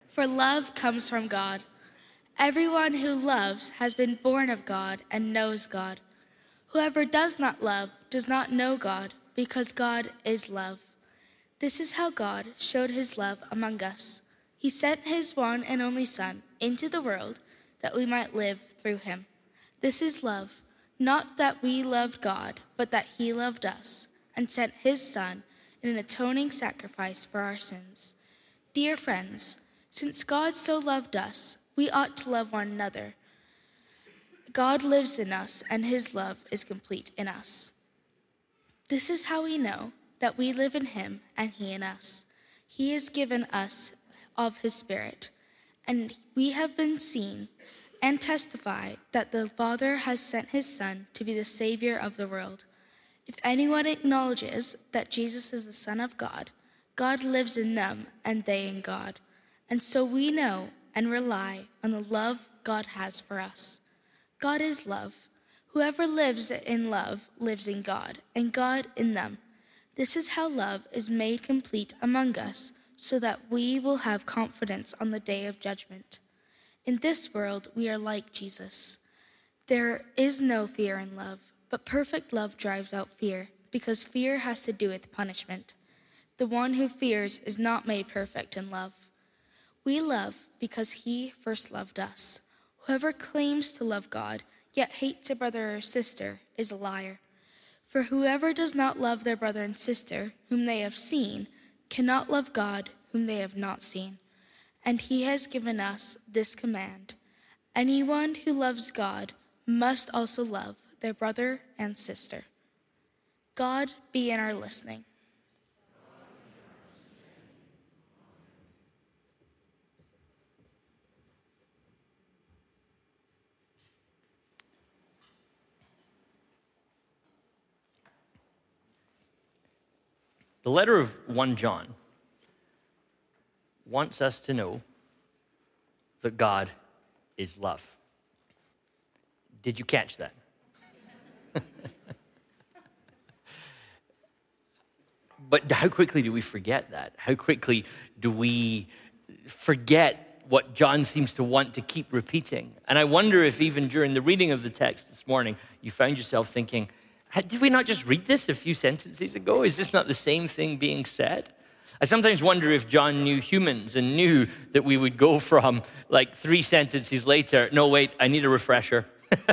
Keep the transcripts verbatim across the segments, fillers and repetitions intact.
for love comes from God. Everyone who loves has been born of God and knows God. Whoever does not love does not know God, because God is love. This is how God showed his love among us. He sent his one and only Son into the world that we might live through him. This is love, not that we loved God, but that he loved us and sent his Son in an atoning sacrifice for our sins. Dear friends, since God so loved us, we ought to love one another. God lives in us, and his love is complete in us. This is how we know that we live in him and he in us. He has given us of his Spirit, and we have been seen and testify that the Father has sent his Son to be the Savior of the world. If anyone acknowledges that Jesus is the Son of God, God lives in them and they in God. And so we know and rely on the love God has for us. God is love. Whoever lives in love lives in God, and God in them. This is how love is made complete among us, so that we will have confidence on the day of judgment. In this world, we are like Jesus. There is no fear in love, but perfect love drives out fear, because fear has to do with punishment. The one who fears is not made perfect in love. We love because he first loved us. Whoever claims to love God, yet hates a brother or sister, is a liar. For whoever does not love their brother and sister, whom they have seen, cannot love God, whom they have not seen. And he has given us this command: anyone who loves God must also love their brother and sister. God be in our listening. The letter of First John wants us to know that God is love. Did you catch that? But how quickly do we forget that? How quickly do we forget what John seems to want to keep repeating? And I wonder if even during the reading of the text this morning, you found yourself thinking, did we not just read this a few sentences ago? Is this not the same thing being said? I sometimes wonder if John knew humans and knew that we would go from like three sentences later, no, wait, I need a refresher.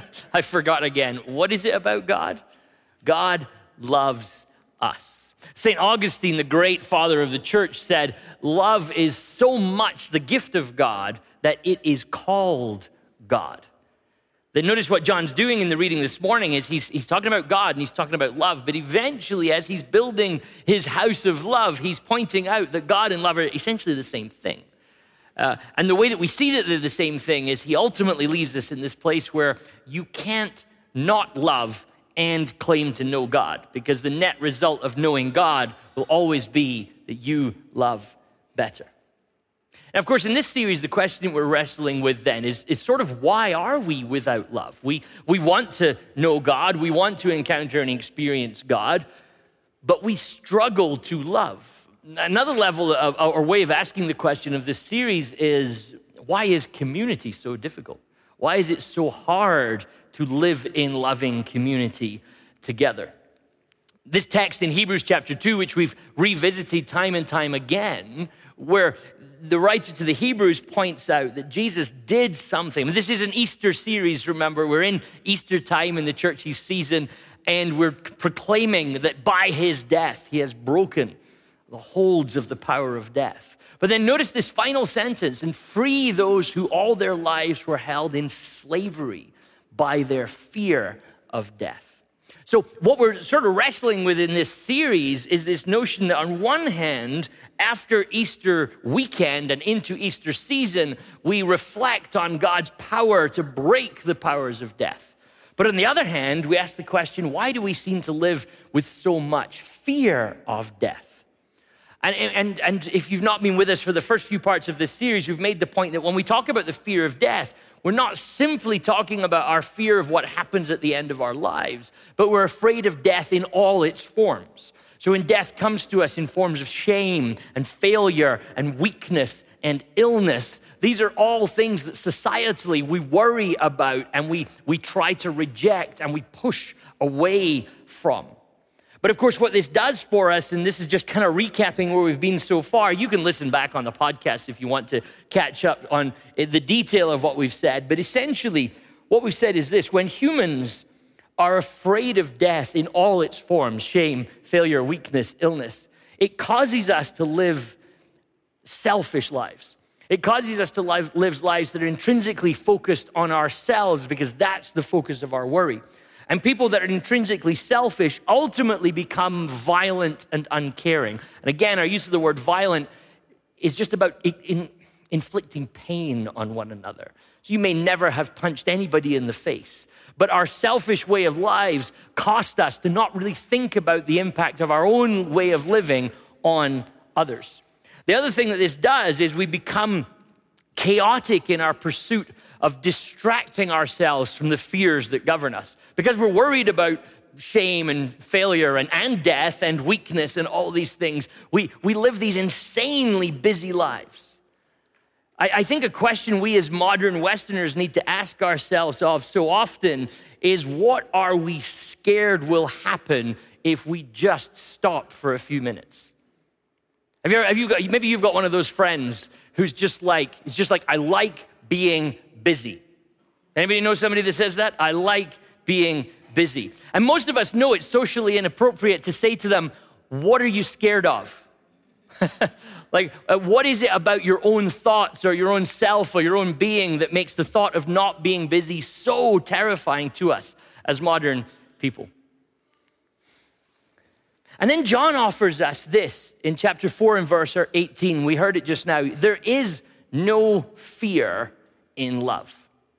I forgot again. What is it about God? God loves us. Saint Augustine, the great father of the church, said, love is so much the gift of God that it is called God. Then notice what John's doing in the reading this morning is he's, he's talking about God and he's talking about love, but eventually as he's building his house of love, he's pointing out that God and love are essentially the same thing. Uh, and the way that we see that they're the same thing is he ultimately leaves us in this place where you can't not love and claim to know God, because the net result of knowing God will always be that you love better. And of course, in this series, the question we're wrestling with then is, is sort of why are we without love? We, we want to know God, we want to encounter and experience God, but we struggle to love. Another level of, or way of asking the question of this series is, why is community so difficult? Why is it so hard to live in loving community together? This text in Hebrews chapter two, which we've revisited time and time again, where the writer to the Hebrews points out that Jesus did something. This is an Easter series, remember. We're in Easter time in the church's season, and we're proclaiming that by his death, he has broken the holds of the power of death. But then notice this final sentence, and free those who all their lives were held in slavery by their fear of death. So what we're sort of wrestling with in this series is this notion that on one hand, after Easter weekend and into Easter season, we reflect on God's power to break the powers of death. But on the other hand, we ask the question, why do we seem to live with so much fear of death? And, and, and if you've not been with us for the first few parts of this series, we've made the point that when we talk about the fear of death, we're not simply talking about our fear of what happens at the end of our lives, but we're afraid of death in all its forms. So when death comes to us in forms of shame and failure and weakness and illness. These are all things that societally we worry about and we, we try to reject and we push away from. But of course, what this does for us, and this is just kind of recapping where we've been so far, you can listen back on the podcast if you want to catch up on the detail of what we've said. But essentially, what we've said is this: when humans are afraid of death in all its forms, shame, failure, weakness, illness, it causes us to live selfish lives. It causes us to live, live lives that are intrinsically focused on ourselves, because that's the focus of our worry. And people that are intrinsically selfish ultimately become violent and uncaring. And again, our use of the word violent is just about in, in, inflicting pain on one another. So you may never have punched anybody in the face, but our selfish way of lives cost us to not really think about the impact of our own way of living on others. The other thing that this does is we become chaotic in our pursuit of distracting ourselves from the fears that govern us. Because we're worried about shame and failure and, and death and weakness and all these things, we, we live these insanely busy lives. I, I think a question we as modern Westerners need to ask ourselves of so often is, what are we scared will happen if we just stop for a few minutes? Have you, ever, have you got, maybe you've got one of those friends who's just like, it's just like, I like being busy. Anybody know somebody that says that? I like being busy. And most of us know it's socially inappropriate to say to them, what are you scared of? Like, uh, what is it about your own thoughts or your own self or your own being that makes the thought of not being busy so terrifying to us as modern people? And then John offers us this in chapter four and verse eighteen. We heard it just now. There is no fear in love.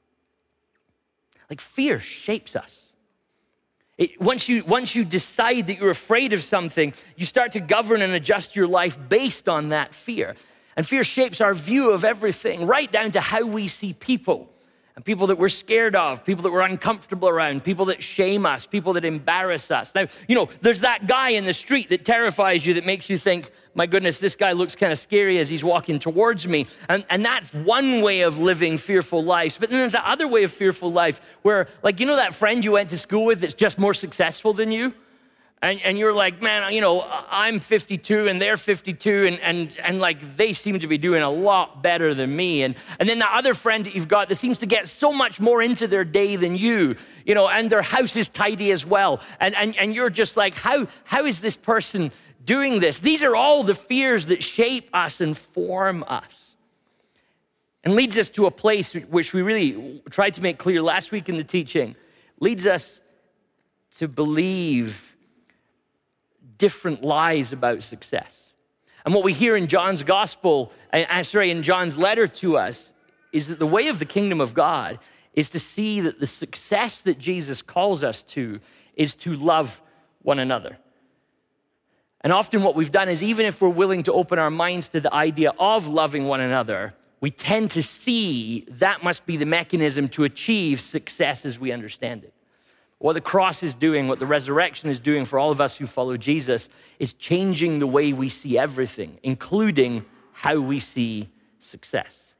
Like, fear shapes us. It, once you, once you decide that you're afraid of something, you start to govern and adjust your life based on that fear. And fear shapes our view of everything, right down to how we see people. And people that we're scared of, people that we're uncomfortable around, people that shame us, people that embarrass us. Now, you know, there's that guy in the street that terrifies you, that makes you think, my goodness, this guy looks kind of scary as he's walking towards me. And, and that's one way of living fearful lives. But then there's that other way of fearful life where, like, you know that friend you went to school with that's just more successful than you? And, and you're like, man, you know, I'm fifty-two and they're fifty-two and, and, and like they seem to be doing a lot better than me. And, and then the other friend that you've got that seems to get so much more into their day than you, you know, and their house is tidy as well. And, and, and you're just like, how, how is this person doing this? These are all the fears that shape us and form us. And leads us to a place which we really tried to make clear last week in the teaching, leads us to believe different lies about success. And what we hear in John's gospel, uh, sorry, in John's letter to us, is that the way of the kingdom of God is to see that the success that Jesus calls us to is to love one another. And often what we've done is, even if we're willing to open our minds to the idea of loving one another, we tend to see that must be the mechanism to achieve success as we understand it. What the cross is doing, what the resurrection is doing for all of us who follow Jesus, is changing the way we see everything, including how we see success.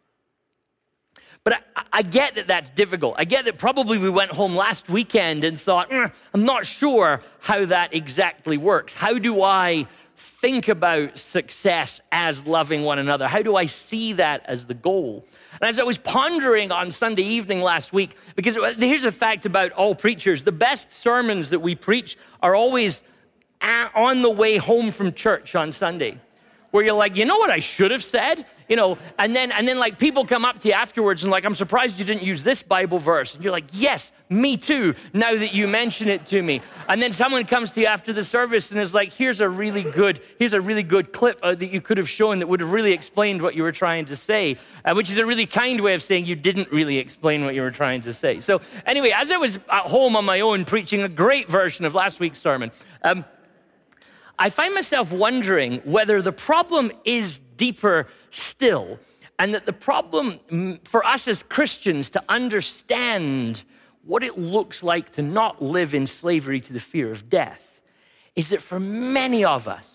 But I, I get that that's difficult. I get that probably we went home last weekend and thought, mm, I'm not sure how that exactly works. How do I think about success as loving one another? How do I see that as the goal? And as I was pondering on Sunday evening last week, because here's a fact about all preachers, the best sermons that we preach are always on the way home from church on Sunday, where you're like, you know what I should have said? You know, and then and then like people come up to you afterwards and like, I'm surprised you didn't use this Bible verse. And you're like, yes, me too, now that you mention it to me. And then someone comes to you after the service and is like, here's a really good, here's a really good clip uh, that you could have shown that would have really explained what you were trying to say, uh, which is a really kind way of saying you didn't really explain what you were trying to say. So anyway, as I was at home on my own preaching a great version of last week's sermon, um, I find myself wondering whether the problem is deeper still, and that the problem for us as Christians to understand what it looks like to not live in slavery to the fear of death is that for many of us,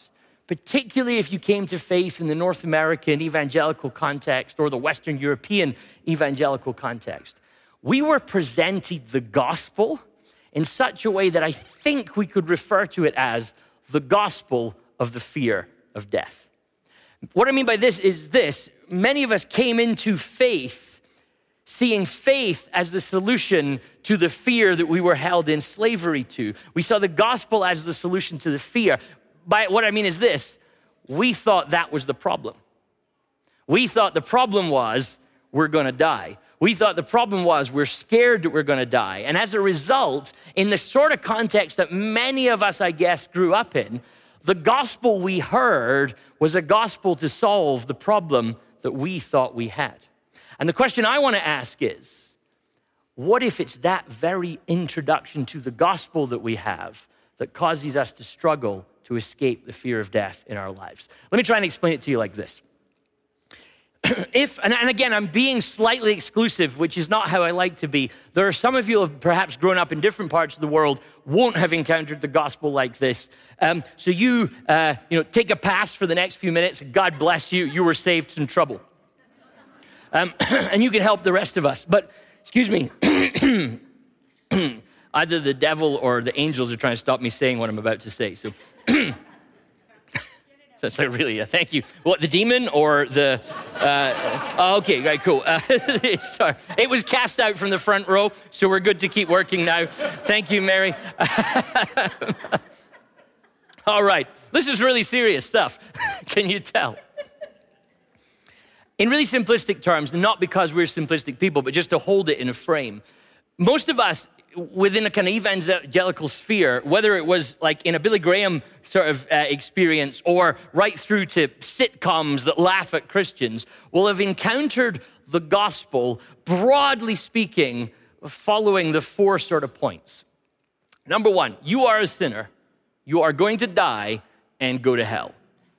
particularly if you came to faith in the North American evangelical context or the Western European evangelical context. We were presented the gospel in such a way that I think we could refer to it as the gospel of the fear of death. What I mean by this is this: many of us came into faith seeing faith as the solution to the fear that we were held in slavery to. We saw the gospel as the solution to the fear. By what I mean is this: we thought that was the problem. We thought the problem was we're gonna die. We thought the problem was we're scared that we're gonna die. And as a result, in the sort of context that many of us, I guess, grew up in, the gospel we heard was a gospel to solve the problem that we thought we had. And the question I wanna ask is, what if it's that very introduction to the gospel that we have that causes us to struggle to escape the fear of death in our lives? Let me try and explain it to you like this. If, and again, I'm being slightly exclusive, which is not how I like to be. There are some of you who have perhaps grown up in different parts of the world, won't have encountered the gospel like this. Um, so you, uh, you know, take a pass for the next few minutes. God bless you. You were saved some trouble. Um, and you can help the rest of us. But, excuse me, either the devil or the angels are trying to stop me saying what I'm about to say. So, so it's like really, uh, thank you. What, the demon or the, uh, oh, okay, right, cool. Uh, sorry, it was cast out from the front row, so we're good to keep working now. Thank you, Mary. All right, this is really serious stuff. Can you tell? In really simplistic terms, not because we're simplistic people, but just to hold it in a frame, most of us within a kind of evangelical sphere, whether it was like in a Billy Graham sort of uh, experience or right through to sitcoms that laugh at Christians, will have encountered the gospel, broadly speaking, following the four sort of points. Number one, you are a sinner. You are going to die and go to hell.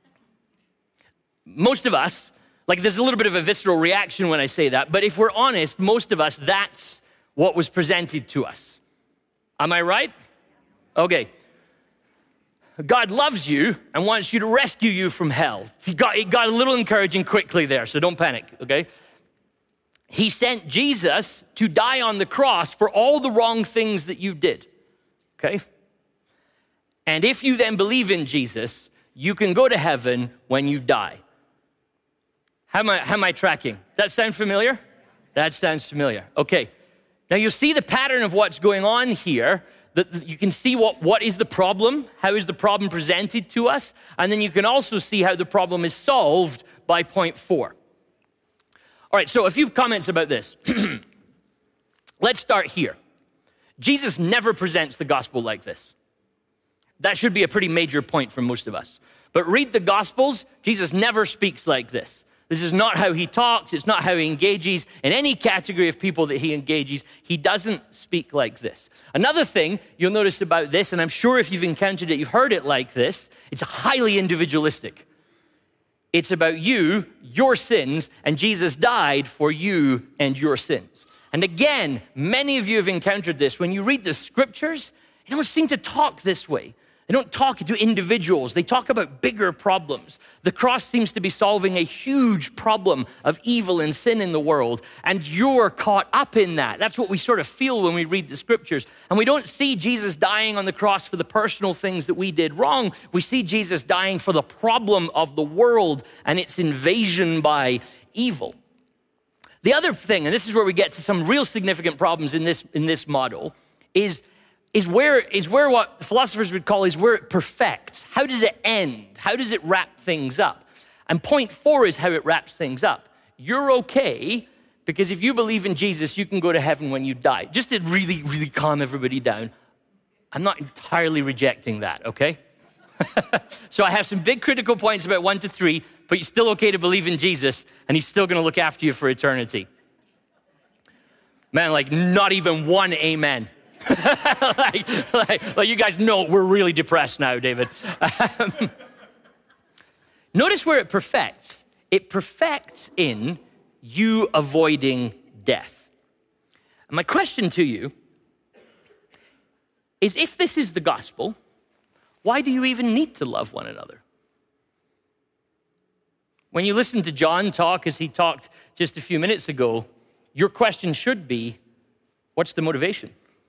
Most of us, like there's a little bit of a visceral reaction when I say that, but if we're honest, most of us, that's what was presented to us. Am I right? Okay. God loves you and wants you to rescue you from hell. He got, it got a little encouraging quickly there, so don't panic, okay? He sent Jesus to die on the cross for all the wrong things that you did, okay? And if you then believe in Jesus, you can go to heaven when you die. How am I, how am I tracking? Does that sound familiar? That sounds familiar. Okay. Now you see the pattern of what's going on here, that you can see what, what is the problem, how is the problem presented to us, and then you can also see how the problem is solved by point four. All right, so a few comments about this. Let's start here. Jesus never presents the gospel like this. That should be a pretty major point for most of us. But read the Gospels, Jesus never speaks like this. This is not how he talks. It's not how he engages. In any category of people that he engages, he doesn't speak like this. Another thing you'll notice about this, and I'm sure if you've encountered it, you've heard it like this, it's highly individualistic. It's about you, your sins, and Jesus died for you and your sins. And again, many of you have encountered this. When you read the scriptures, they don't seem to talk this way. They don't talk to individuals. They talk about bigger problems. The cross seems to be solving a huge problem of evil and sin in the world, and you're caught up in that. That's what we sort of feel when we read the scriptures. And we don't see Jesus dying on the cross for the personal things that we did wrong. We see Jesus dying for the problem of the world and its invasion by evil. The other thing, and this is where we get to some real significant problems in this, in this model, is is where, is where what philosophers would call is where it perfects. How does it end? How does it wrap things up? And point four is how it wraps things up. You're okay because if you believe in Jesus, you can go to heaven when you die. Just to really, really calm everybody down, I'm not entirely rejecting that, okay? So I have some big critical points about one to three, but you're still okay to believe in Jesus and he's still gonna look after you for eternity. Man, like not even one amen. like, like, like you guys know we're really depressed now, David. Um, notice where it perfects. It perfects in you avoiding death. And my question to you is, if this is the gospel, why do you even need to love one another? When you listen to John talk as he talked just a few minutes ago, your question should be, what's the motivation?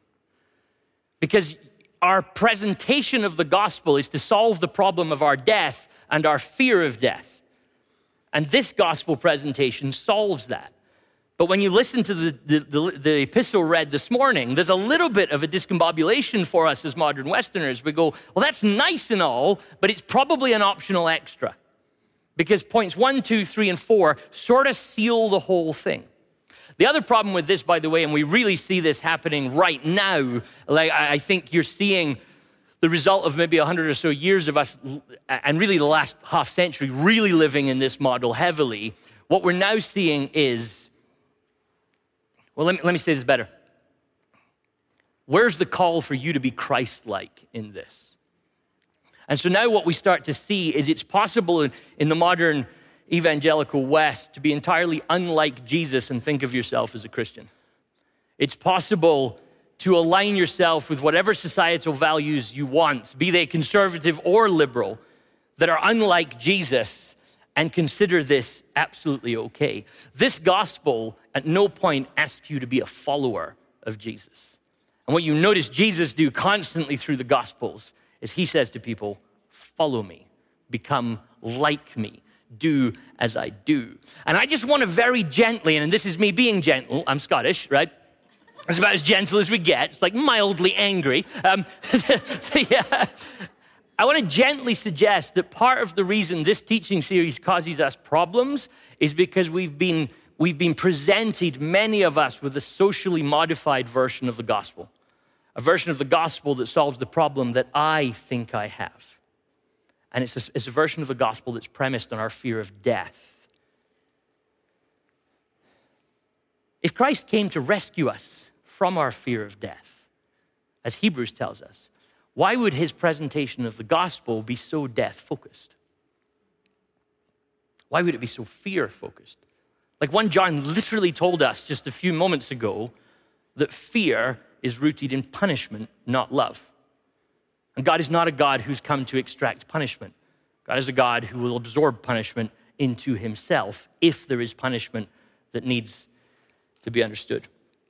Because our presentation of the gospel is to solve the problem of our death and our fear of death. And this gospel presentation solves that. But when you listen to the, the, the, the epistle read this morning, there's a little bit of a discombobulation for us as modern Westerners. We go, well, that's nice and all, but it's probably an optional extra. Because points one, two, three, and four sort of seal the whole thing. The other problem with this, by the way, and we really see this happening right now, like I think you're seeing the result of maybe a hundred or so years of us, and really the last half century, really living in this model heavily. What we're now seeing is, well, let me, let me say this better. Where's the call for you to be Christ-like in this? And so now what we start to see is it's possible in, in the modern evangelical West to be entirely unlike Jesus and think of yourself as a Christian. It's possible to align yourself with whatever societal values you want, be they conservative or liberal, that are unlike Jesus, and consider this absolutely okay. This gospel at no point asks you to be a follower of Jesus. And what you notice Jesus do constantly through the Gospels is he says to people, follow me, become like me, do as I do. And I just want to very gently, and this is me being gentle, I'm Scottish, right? It's about as gentle as we get. It's like mildly angry. Um, yeah. I want to gently suggest that part of the reason this teaching series causes us problems is because we've been, we've been presented, many of us, with a socially modified version of the gospel. A version of the gospel that solves the problem that I think I have. And it's a, it's a version of the gospel that's premised on our fear of death. If Christ came to rescue us from our fear of death, as Hebrews tells us, why would his presentation of the gospel be so death-focused? Why would it be so fear-focused? Like First John literally told us just a few moments ago that fear is rooted in punishment, not love. And God is not a God who's come to extract punishment. God is a God who will absorb punishment into himself if there is punishment that needs to be understood.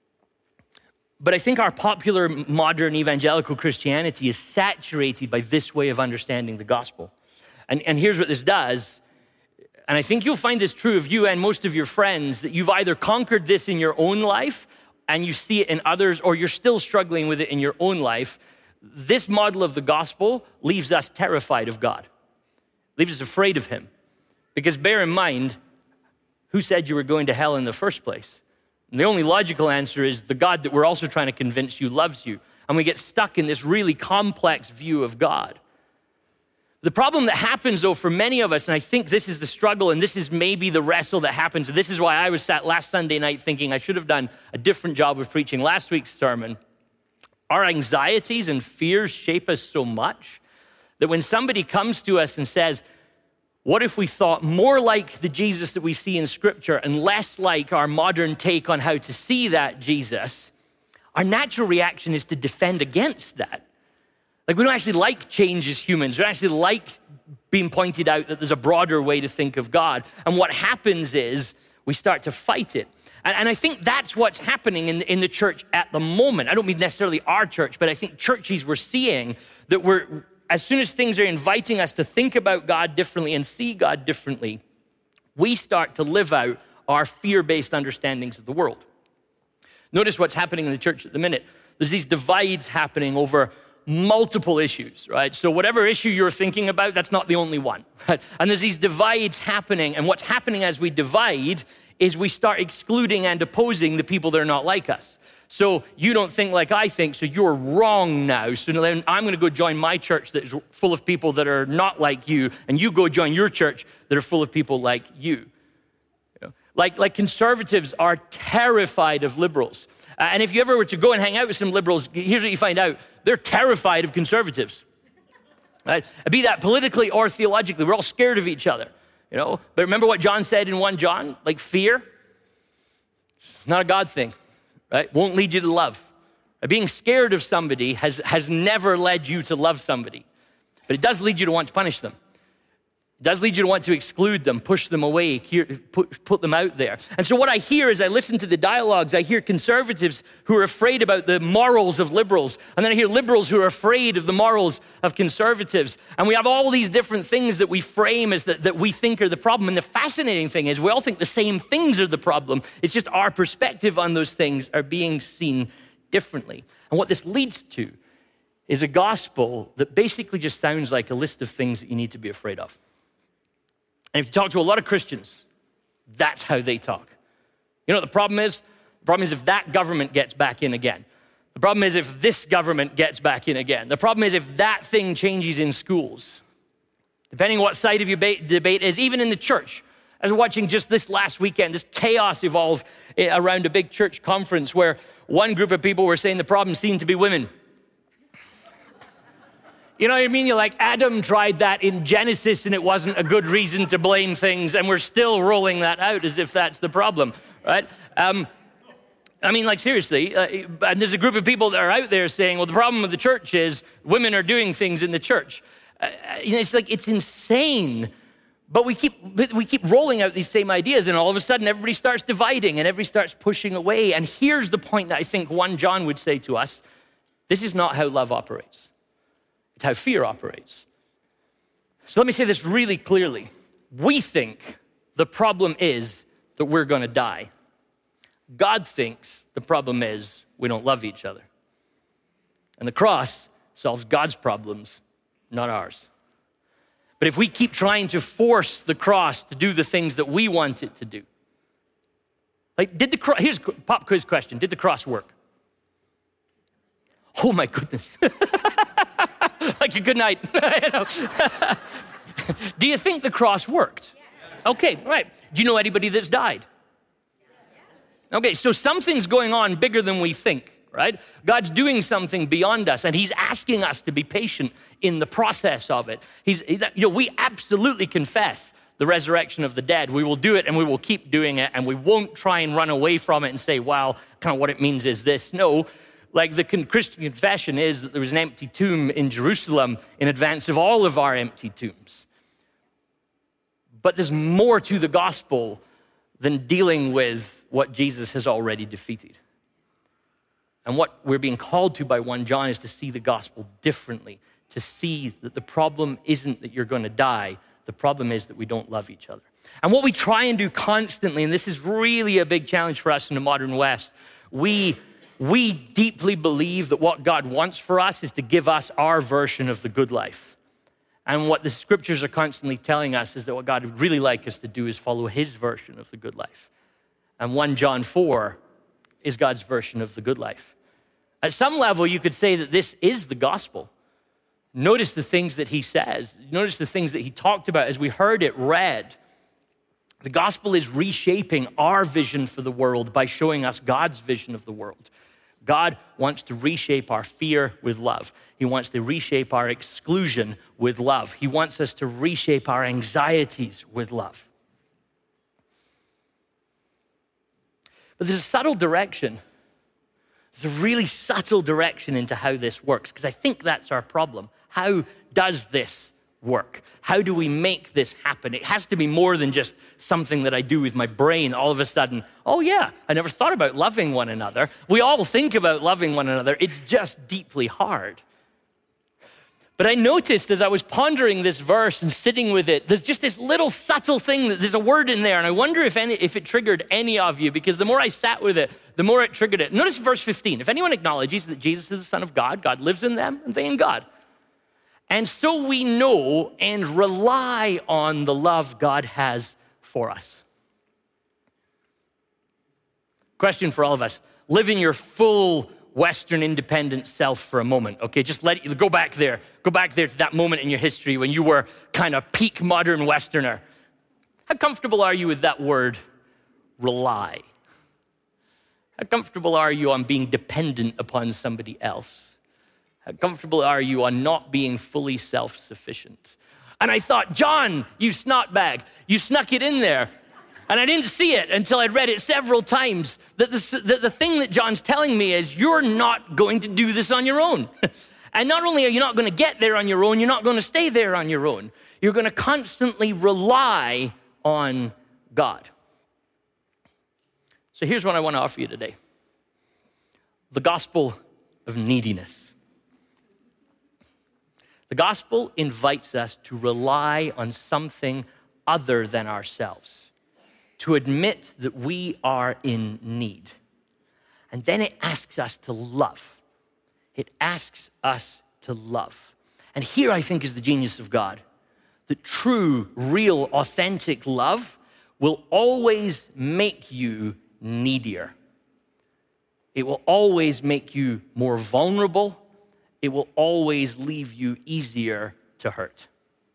But I think our popular modern evangelical Christianity is saturated by this way of understanding the gospel. And, and here's what this does. And I think you'll find this true of you and most of your friends, that you've either conquered this in your own life and you see it in others, or you're still struggling with it in your own life. This model of the gospel leaves us terrified of God, leaves us afraid of him. Because bear in mind, who said you were going to hell in the first place? And the only logical answer is the God that we're also trying to convince you loves you. And we get stuck in this really complex view of God. The problem that happens, though, for many of us, and I think this is the struggle, and this is maybe the wrestle that happens, this is why I was sat last Sunday night thinking I should have done a different job of preaching last week's sermon. Our anxieties and fears shape us so much that when somebody comes to us and says, what if we thought more like the Jesus that we see in Scripture and less like our modern take on how to see that Jesus, our natural reaction is to defend against that. Like, we don't actually like change as humans. We don't actually like being pointed out that there's a broader way to think of God. And what happens is we start to fight it. And, and I think that's what's happening in, in the church at the moment. I don't mean necessarily our church, but I think churches we're seeing that we're, as soon as things are inviting us to think about God differently and see God differently, we start to live out our fear-based understandings of the world. Notice what's happening in the church at the minute. There's these divides happening over multiple issues, right? So whatever issue you're thinking about, that's not the only one, right? And there's these divides happening, and what's happening as we divide is we start excluding and opposing the people that are not like us. So you don't think like I think, so you're wrong now. So then I'm going to go join my church that is full of people that are not like you, and you go join your church that are full of people like you. You know? Like, like conservatives are terrified of liberals. Uh, and if you ever were to go and hang out with some liberals, here's what you find out. They're terrified of conservatives. Right? Be that politically or theologically, we're all scared of each other. You know? But remember what John said in First John? Like fear, it's not a God thing. Right? Won't lead you to love. Being scared of somebody has, has never led you to love somebody, but it does lead you to want to punish them. It does lead you to want to exclude them, push them away, put, put them out there. And so what I hear as I listen to the dialogues, I hear conservatives who are afraid about the morals of liberals. And then I hear liberals who are afraid of the morals of conservatives. And we have all these different things that we frame as that, that we think are the problem. And the fascinating thing is we all think the same things are the problem. It's just our perspective on those things are being seen differently. And what this leads to is a gospel that basically just sounds like a list of things that you need to be afraid of. And if you talk to a lot of Christians, that's how they talk. You know what the problem is? The problem is if that government gets back in again. The problem is if this government gets back in again. The problem is if that thing changes in schools. Depending on what side of your debate is, even in the church. I was watching just this last weekend, this chaos evolve around a big church conference where one group of people were saying the problem seemed to be women. You know what I mean? You're like, Adam tried that in Genesis and it wasn't a good reason to blame things, and we're still rolling that out as if that's the problem, right? Um, I mean, like seriously, uh, and there's a group of people that are out there saying, well, the problem with the church is women are doing things in the church. Uh, you know, it's like, it's insane, but we keep we keep rolling out these same ideas, and all of a sudden everybody starts dividing and everybody starts pushing away. And here's the point that I think First John would say to us: this is not how love operates. It's how fear operates. So let me say this really clearly. We think the problem is that we're going to die. God thinks the problem is we don't love each other. And the cross solves God's problems, not ours. But if we keep trying to force the cross to do the things that we want it to do, like, did the cross, here's a pop quiz question, did the cross work? Oh my goodness. Like a good night. You know. Do you think the cross worked? Okay, right. Do you know anybody that's died? Okay, so something's going on bigger than we think, right? God's doing something beyond us, and he's asking us to be patient in the process of it. He's, you know, we absolutely confess the resurrection of the dead. We will do it, and we will keep doing it, and we won't try and run away from it and say, well, kind of what it means is this. No. Like the Christian confession is that there was an empty tomb in Jerusalem in advance of all of our empty tombs. But there's more to the gospel than dealing with what Jesus has already defeated. And what we're being called to by First John is to see the gospel differently, to see that the problem isn't that you're going to die. The problem is that we don't love each other. And what we try and do constantly, and this is really a big challenge for us in the modern West, we We deeply believe that what God wants for us is to give us our version of the good life. And what the scriptures are constantly telling us is that what God would really like us to do is follow his version of the good life. And First John four is God's version of the good life. At some level, you could say that this is the gospel. Notice the things that he says. Notice the things that he talked about as we heard it read. The gospel is reshaping our vision for the world by showing us God's vision of the world. God wants to reshape our fear with love. He wants to reshape our exclusion with love. He wants us to reshape our anxieties with love. But there's a subtle direction. There's a really subtle direction into how this works, because I think that's our problem. How does this work? How do we make this happen? It has to be more than just something that I do with my brain. All of a sudden, oh yeah, I never thought about loving one another. We all think about loving one another. It's just deeply hard. But I noticed as I was pondering this verse and sitting with it, there's just this little subtle thing, that there's a word in there, and I wonder if any, if it triggered any of you, because the more I sat with it, the more it triggered it. Notice verse fifteen. If anyone acknowledges that Jesus is the Son of God, God lives in them, and they in God. And so we know and rely on the love God has for us. Question for all of us. Live in your full Western independent self for a moment, okay? Just let you go back there. Go back there to that moment in your history when you were kind of peak modern Westerner. How comfortable are you with that word, rely? How comfortable are you on being dependent upon somebody else? How comfortable are you on not being fully self-sufficient? And I thought, John, you snotbag, you snuck it in there. And I didn't see it until I'd read it several times, that the, that the thing that John's telling me is you're not going to do this on your own. And not only are you not going to get there on your own, you're not going to stay there on your own. You're going to constantly rely on God. So here's what I want to offer you today. The gospel of neediness. The gospel invites us to rely on something other than ourselves, to admit that we are in need. And then it asks us to love. It asks us to love. And here I think is the genius of God, that true, real, authentic love will always make you needier. It will always make you more vulnerable. It will always leave you easier to hurt.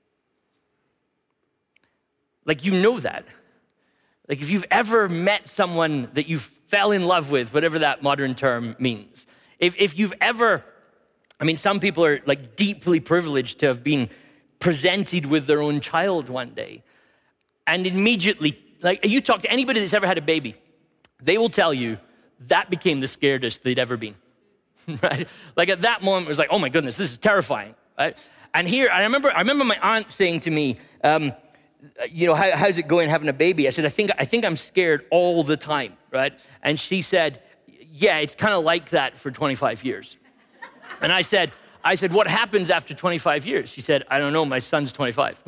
Like, you know that. Like, if you've ever met someone that you fell in love with, whatever that modern term means, if, if you've ever, I mean, some people are like deeply privileged to have been presented with their own child one day. And immediately, like, you talk to anybody that's ever had a baby, they will tell you that became the scariest they'd ever been, right? Like, at that moment, it was like, oh my goodness, this is terrifying, right? And here, I remember, I remember my aunt saying to me, um, you know, How, how's it going having a baby? I said, I think, I think I'm scared all the time, right? And she said, yeah, it's kind of like that for twenty-five years. And I said, I said, what happens after twenty-five years? She said, I don't know, my son's twenty-five.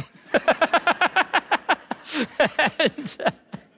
and, uh,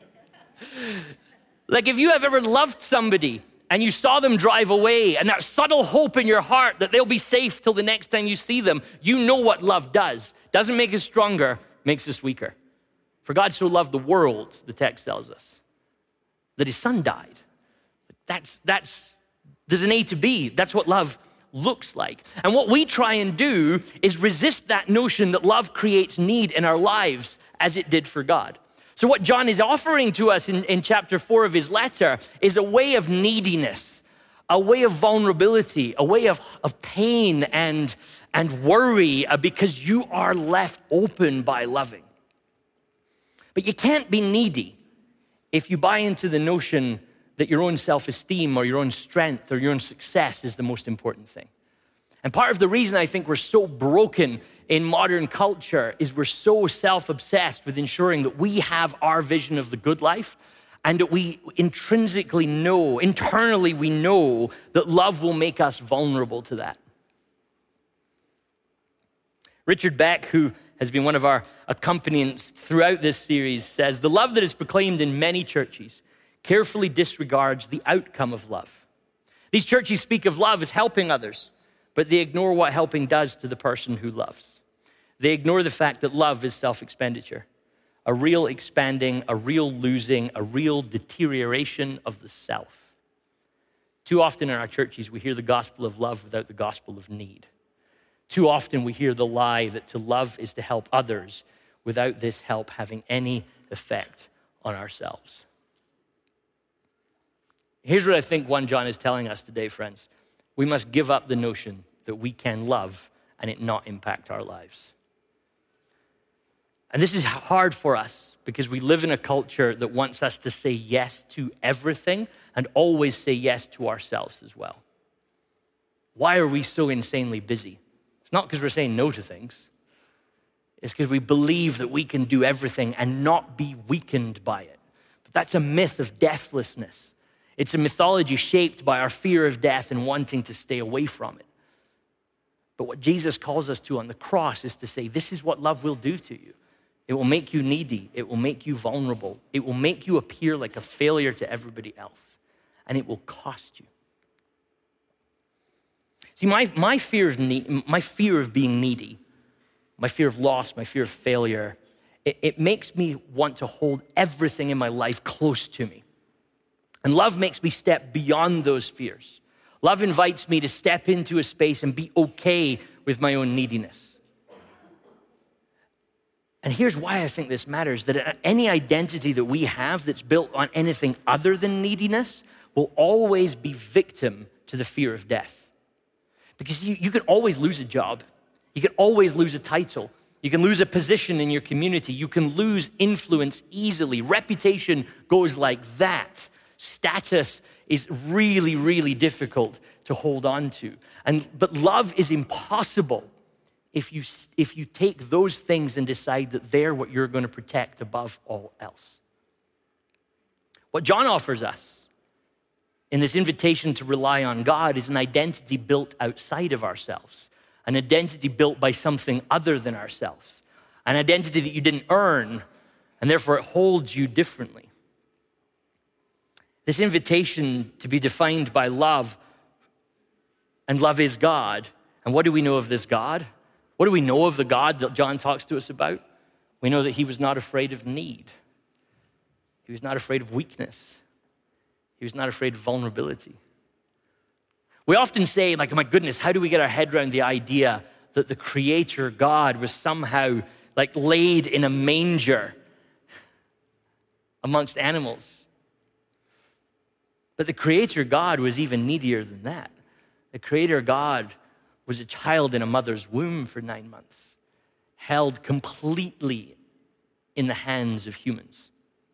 like, if you have ever loved somebody and you saw them drive away and that subtle hope in your heart that they'll be safe till the next time you see them, you know what love does. Doesn't make us stronger, makes us weaker. For God so loved the world, the text tells us, that his son died. That's, that's, there's an A to B. That's what love looks like. And what we try and do is resist that notion that love creates need in our lives as it did for God. So what John is offering to us in, in chapter four of his letter is a way of neediness, a way of vulnerability, a way of, of pain and, and worry because you are left open by loving. But you can't be needy if you buy into the notion that your own self-esteem or your own strength or your own success is the most important thing. And part of the reason I think we're so broken in modern culture is we're so self-obsessed with ensuring that we have our vision of the good life and that we intrinsically know, internally we know that love will make us vulnerable to that. Richard Beck, who has been one of our accompanants throughout this series, says, the love that is proclaimed in many churches carefully disregards the outcome of love. These churches speak of love as helping others, but they ignore what helping does to the person who loves. They ignore the fact that love is self-expenditure, a real expanding, a real losing, a real deterioration of the self. Too often in our churches, we hear the gospel of love without the gospel of need. Too often we hear the lie that to love is to help others without this help having any effect on ourselves. Here's what I think First John is telling us today, friends. We must give up the notion that we can love and it not impact our lives. And this is hard for us because we live in a culture that wants us to say yes to everything and always say yes to ourselves as well. Why are we so insanely busy? It's not because we're saying no to things. It's because we believe that we can do everything and not be weakened by it. But that's a myth of deathlessness. It's a mythology shaped by our fear of death and wanting to stay away from it. But what Jesus calls us to on the cross is to say, this is what love will do to you. It will make you needy. It will make you vulnerable. It will make you appear like a failure to everybody else. And it will cost you. See, my, my, fear, of need, my fear of being needy, my fear of loss, my fear of failure, it, it makes me want to hold everything in my life close to me. And love makes me step beyond those fears. Love invites me to step into a space and be okay with my own neediness. And here's why I think this matters, that any identity that we have that's built on anything other than neediness will always be victim to the fear of death. Because you, you can always lose a job. You can always lose a title. You can lose a position in your community. You can lose influence easily. Reputation goes like that. Status is really, really difficult to hold on to. And, but love is impossible if you, if you take those things and decide that they're what you're going to protect above all else. What John offers us in this invitation to rely on God is an identity built outside of ourselves, an identity built by something other than ourselves, an identity that you didn't earn, and therefore it holds you differently. This invitation to be defined by love, and love is God. And what do we know of this God? What do we know of the God that John talks to us about? We know that he was not afraid of need. He was not afraid of weakness. He was not afraid of vulnerability. We often say, like, oh my goodness, how do we get our head around the idea that the Creator God was somehow like laid in a manger amongst animals? But the Creator God was even needier than that. The Creator God was a child in a mother's womb for nine months, held completely in the hands of humans.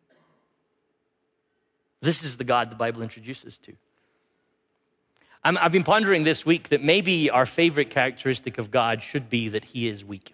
This is the God the Bible introduces to. I'm, I've been pondering this week that maybe our favorite characteristic of God should be that he is weak.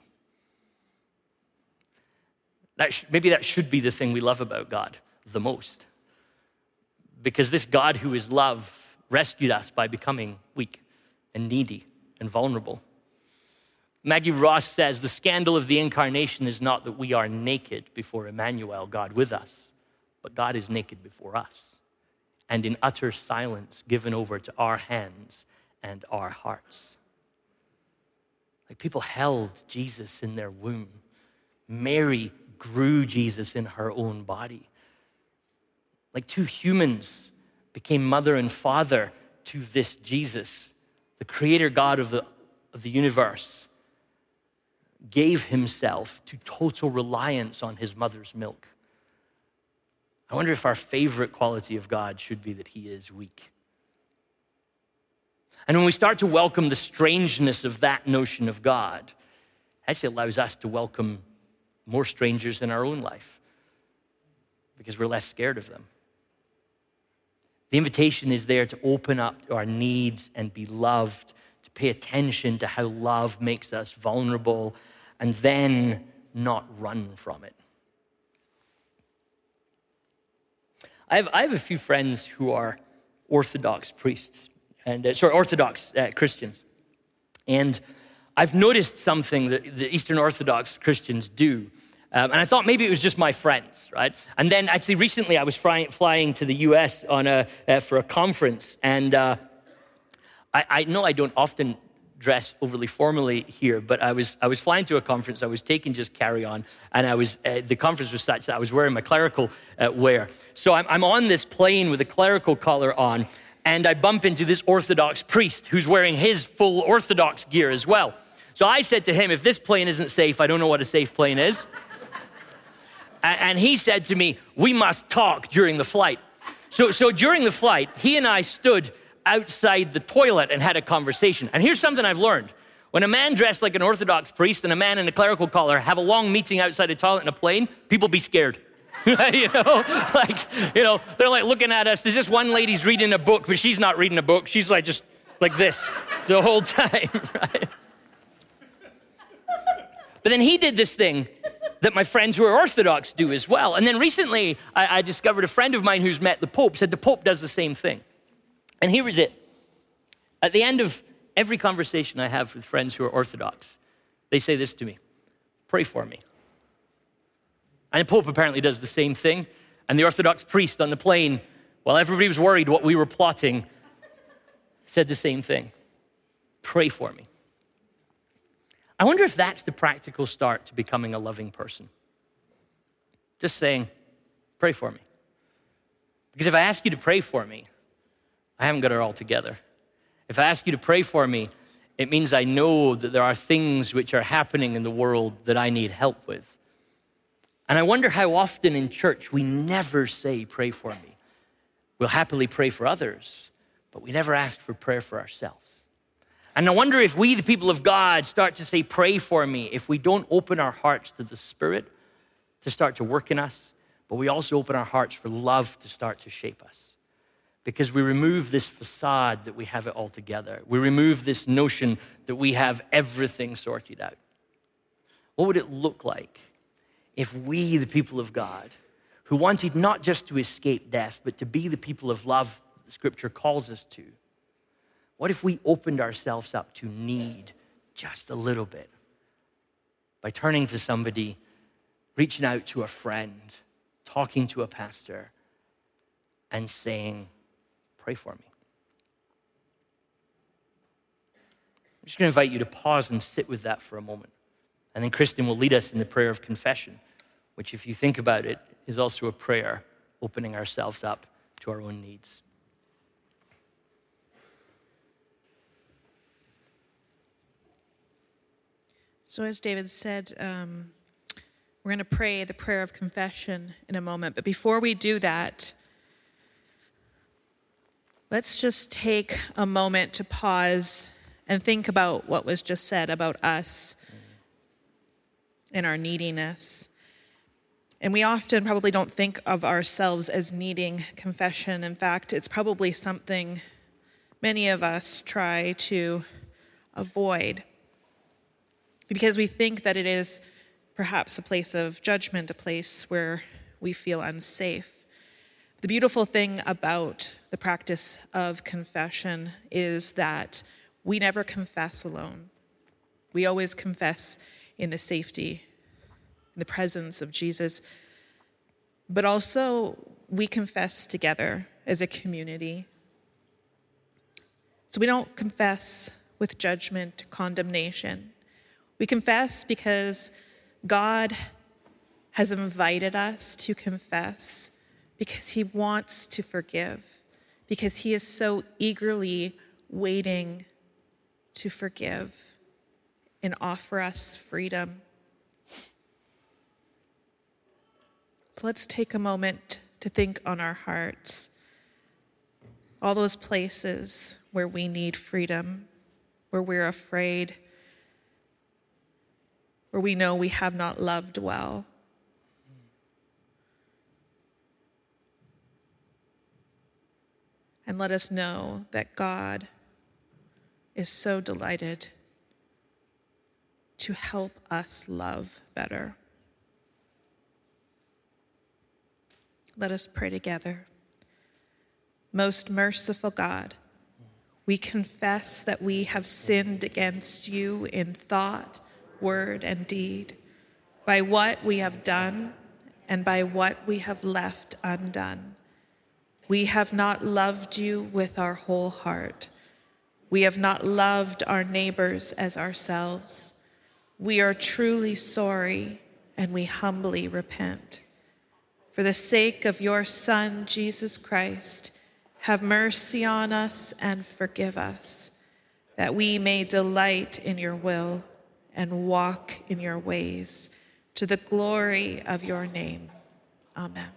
That sh- maybe that should be the thing we love about God the most. Because this God who is love rescued us by becoming weak and needy and vulnerable. Maggie Ross says, the scandal of the incarnation is not that we are naked before Emmanuel, God with us, but God is naked before us and in utter silence given over to our hands and our hearts. Like people held Jesus in their womb. Mary grew Jesus in her own body. Like two humans became mother and father to this Jesus. The creator God of the, of the universe gave himself to total reliance on his mother's milk. I wonder if our favorite quality of God should be that he is weak. And when we start to welcome the strangeness of that notion of God, it actually allows us to welcome more strangers in our own life because we're less scared of them. The invitation is there to open up to our needs and be loved, to pay attention to how love makes us vulnerable, and then not run from it. I have, I have a few friends who are Orthodox priests, and uh, sorry, Orthodox uh, Christians. And I've noticed something that the Eastern Orthodox Christians do. Um, and I thought maybe it was just my friends, right? And then actually recently I was flying, flying to the U S on a, uh, for a conference. And uh, I, I know I don't often dress overly formally here, but I was I was flying to a conference. I was taking just carry-on, and I was uh, the conference was such that I was wearing my clerical uh, wear. So I'm, I'm on this plane with a clerical collar on, and I bump into this Orthodox priest who's wearing his full Orthodox gear as well. So I said to him, if this plane isn't safe, I don't know what a safe plane is. And he said to me, we must talk during the flight. So, so during the flight, he and I stood outside the toilet and had a conversation. And here's something I've learned. When a man dressed like an Orthodox priest and a man in a clerical collar have a long meeting outside a toilet in a plane, people be scared. you know, like, you know, they're like looking at us. There's this one lady's reading a book, but she's not reading a book. She's like just like this the whole time, right? But then he did this thing that my friends who are Orthodox do as well. And then recently, I, I discovered a friend of mine who's met the Pope said the Pope does the same thing. And here is it. At the end of every conversation I have with friends who are Orthodox, they say this to me, pray for me. And the Pope apparently does the same thing. And the Orthodox priest on the plane, while everybody was worried what we were plotting, said the same thing, pray for me. I wonder if that's the practical start to becoming a loving person. Just saying, pray for me. Because if I ask you to pray for me, I haven't got it all together. If I ask you to pray for me, it means I know that there are things which are happening in the world that I need help with. And I wonder how often in church we never say, pray for me. We'll happily pray for others, but we never ask for prayer for ourselves. And I wonder if we, the people of God, start to say, pray for me, if we don't open our hearts to the Spirit to start to work in us, but we also open our hearts for love to start to shape us. because we remove this facade that we have it all together. We remove this notion that we have everything sorted out. What would it look like if we, the people of God, who wanted not just to escape death, but to be the people of love that Scripture calls us to, what if we opened ourselves up to need just a little bit by turning to somebody, reaching out to a friend, talking to a pastor, and saying, pray for me? I'm just going to invite you to pause and sit with that for a moment. And then Kristen will lead us in the prayer of confession, which, if you think about it, is also a prayer opening ourselves up to our own needs. So as David said, um, we're going to pray the prayer of confession in a moment. But before we do that, let's just take a moment to pause and think about what was just said about us and our neediness. And we often probably don't think of ourselves as needing confession. In fact, it's probably something many of us try to avoid, because we think that it is perhaps a place of judgment, a place where we feel unsafe. The beautiful thing about the practice of confession is that we never confess alone. We always confess in the safety, in the presence of Jesus. But also, we confess together as a community. So we don't confess with judgment, condemnation. We confess because God has invited us to confess, because he wants to forgive, because he is so eagerly waiting to forgive and offer us freedom. So let's take a moment to think on our hearts, all those places where we need freedom, where we're afraid, where we know we have not loved well. And let us know that God is so delighted to help us love better. Let us pray together. Most merciful God, we confess that we have sinned against you in thought, word, and deed, by what we have done and by what we have left undone. We have not loved you with our whole heart. We have not loved our neighbors as ourselves. We are truly sorry, and we humbly repent. For the sake of your Son, Jesus Christ, have mercy on us and forgive us, that we may delight in your will and walk in your ways, to the glory of your name. Amen.